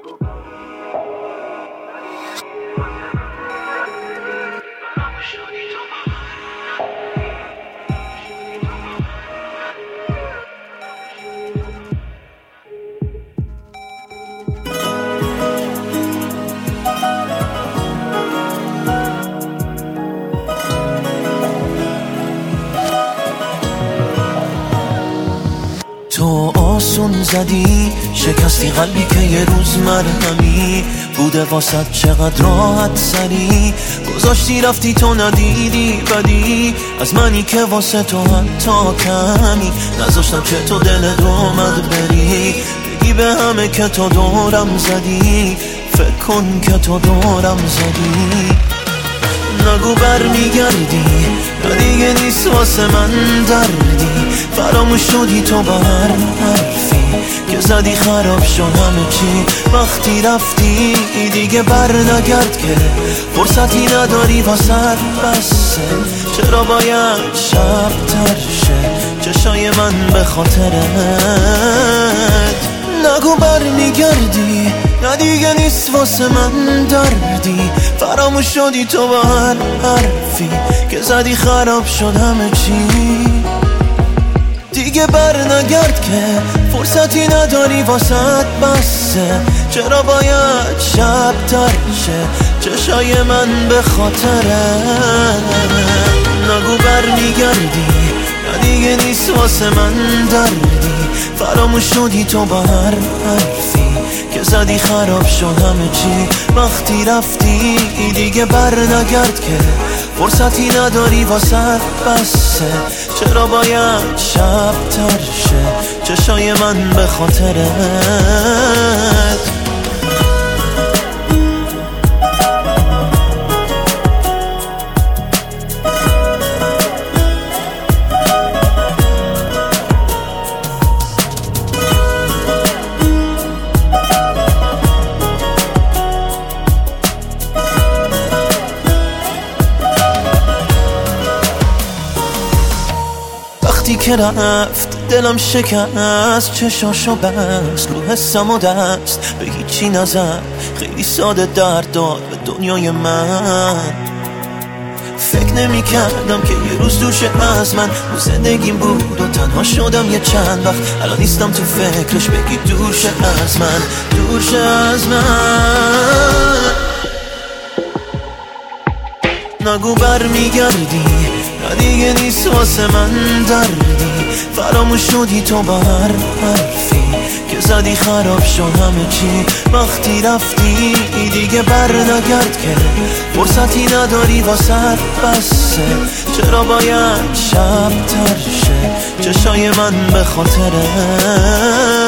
تو آسون زدی شکستی قلبی که یه روز مرهمی بوده واسد چقدر راحت سری گذاشتی رفتی تو ندیدی بدی از منی که واسه تو حتی کمی نذاشتم که تو دلت اومد بری بگی به همه که تو دورم زدی فکر کن که تو دورم زدی نگو برمیگردی یا دیگه نیست واسه من دردی فراموش شدی تو با هر حرفی که زدی خراب شد همه چی وقتی رفتی دیگه بر نگرد که فرصتی نداری واسه بسه چرا باید شب تر شه چشای من به خاطرت نگو برمیگردی نه دیگه نیست واسه من دردی فراموش شدی تو با هر حرفی که زدی خراب شد همه چی دیگه بر نگرد که فرصتی نداری واسه بسه چرا باید شب تر شه چشای من به خاطرت نگو برمیگردی نه دیگه نیست واسه من دردی فراموش شدی تو با هر حرفی که زدی خراب شد همه چی وقتی رفتی دیگه بر نگرد که فرصتی نداری واسه بسه چرا باید شب تر شه چشای من به خاطرت وقتی که رفت دلم شکست چشاشو بست رو حسم و دست به هیچی نزد خیلی ساده درد داد به دنیای من فکر نمی کردم که یه روز دور شه از من رو زندگیم بود و تنها شدم یه چند وقت الان نیستم تو فکرش بگی دور شه از من دور شه از من نگو برمیگردی نه دیگه نیست واسه من دردی فراموش شدی تو با هر حرفی که زدی خراب شد همه چی وقتی رفتی دیگه بر نگرد که فرصتی نداری واسه بسه چرا باید شب تر شه چشای من به خاطرت